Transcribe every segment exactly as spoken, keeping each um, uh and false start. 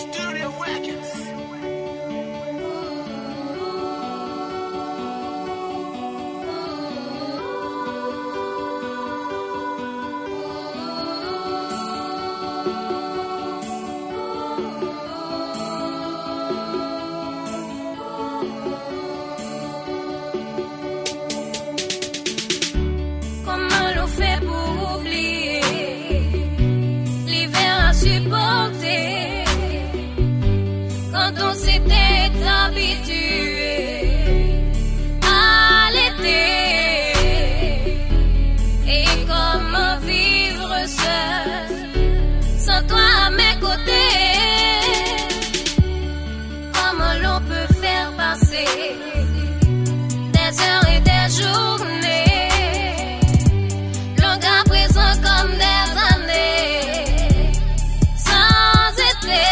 Studio Records. Comment l'on fait pour oublier l'hiver insupporté quand on s'était habitué à l'été, et comment vivre seul sans toi à mes côtés? Comment l'on peut faire passer des heures et des journées comme des années sans été,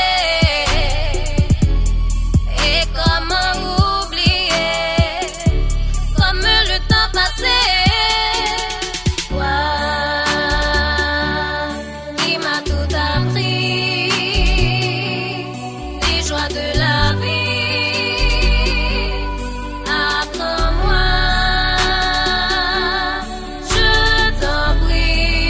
et comment oublier comme le temps passé? Toi qui m'as tout appris, les joies de la vie, apprends-moi, je t'en prie.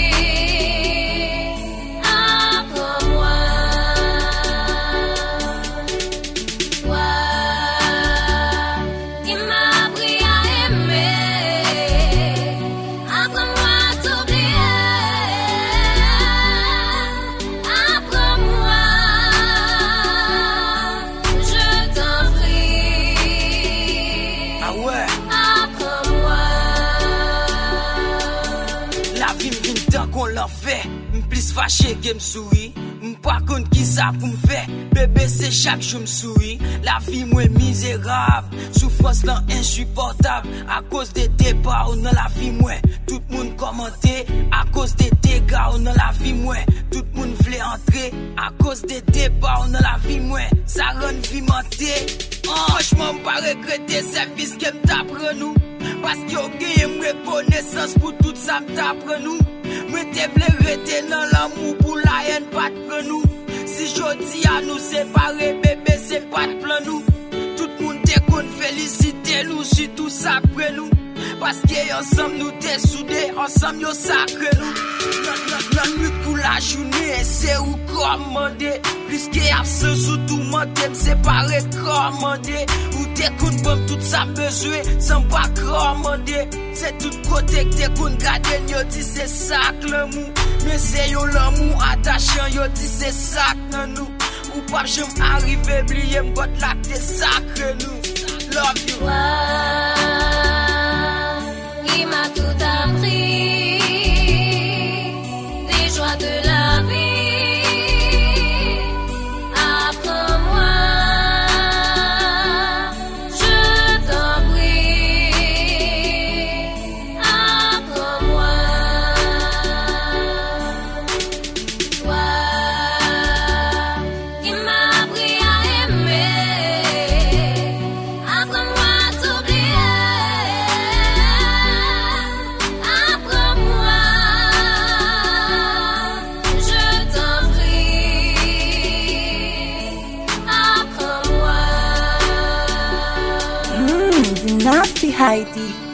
Qu'on l'a fait, m'plis fâché que m'souris, m'pas contre qui ça pour m'fait, bébé c'est chaque jour m'souris, la vie moins misérable, souffrance là insupportable, à cause des débats ou dans la vie moins, tout le monde commenté, à cause des dégâts ou dans la vie moins, tout le monde voulait entrer, à cause des débats ou dans la vie moins, ça rend vie mentée, franchement m'pas regretter service que m't'apprend nous, parce qu'il y a une reconnaissance pour tout ça m't'apprend nous. Mais t'es vle rete dans l'amour pour la haine pas de plan nous. Si jodi à nous séparer bébé c'est pas de plan nous. Tout le monde te qu'on féliciter nous si tout ça après nous. Parce que ensemble nous t'es soudés, ensemble yo sacré nous. Notre lutte pour la journée c'est ou commander. Plus que absence ou tout menté me séparer commander. Ou t'es qu'on bombe tout ça besoin sans pas commander. C'est tout côté que t'es qu'on garde yo dit c'est ça que l'amour. Mais c'est yo l'amour attachant yo dit c'est ça que nous. Ou pas j'aime arriver oublier m'got là t'es sacré nous. Love you. Il m'a tout appris, les joies de la vie, apprends-moi, je t'en prie, apprends-moi, toi qui m'as appris à aimer, apprends-moi à t'oublier. Nasty Heidi.